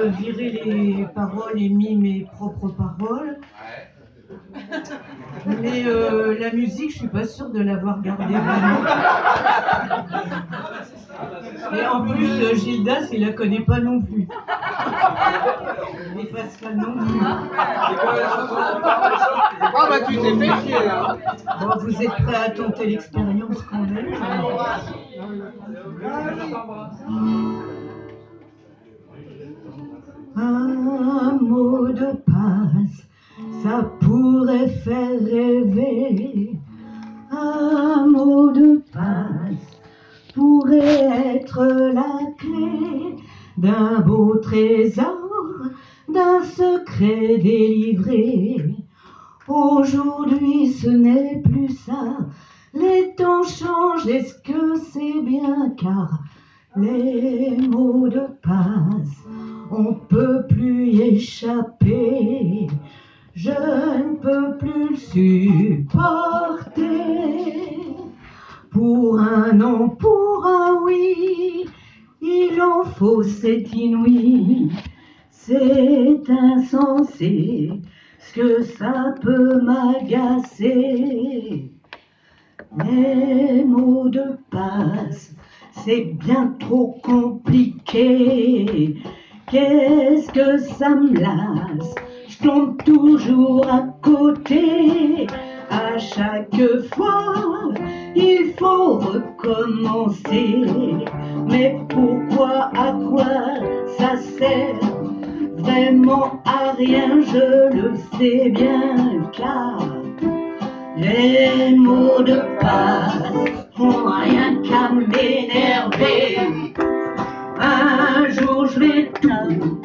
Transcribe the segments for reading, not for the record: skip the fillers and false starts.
virer les paroles et mis mes propres paroles. Mais la musique, je suis pas sûre de l'avoir gardée vraiment. Et en plus, Gildas, il la connaît pas non plus. Et Pascal non plus. Ah bah tu t'es fait chier là. Bon, vous êtes prêts à tenter l'expérience quand même? Un mot de passe, ça pourrait faire rêver. Un mot de passe pourrait être la clé d'un beau trésor, d'un secret délivré. Aujourd'hui ce n'est plus ça, les temps changent, est-ce que c'est bien? Car les mots de passe, on peut plus y échapper. Je ne peux plus le supporter. Pour un non, pour un oui, il en faut, c'est inouï. C'est insensé, ce que ça peut m'agacer. Les mots de passe, c'est bien trop compliqué. Qu'est-ce que ça me lasse? Je tombe toujours à côté. À chaque fois, il faut recommencer. Mais pourquoi, à quoi ça sert? Vraiment à rien, je le sais bien, car les mots de passe font rien qu'à m'énerver. Un jour je vais tout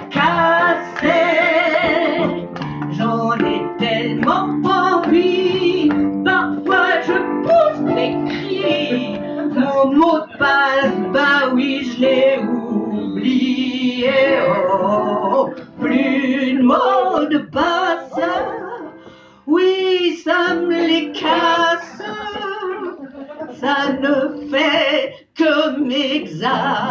casser. J'en ai tellement envie. Parfois je pousse des cris. Mon mot de passe, bah oui, je l'ai oublié. Oh, plus de mots de passe. Oui, ça me les casse, ça ne fait que m'exacerber.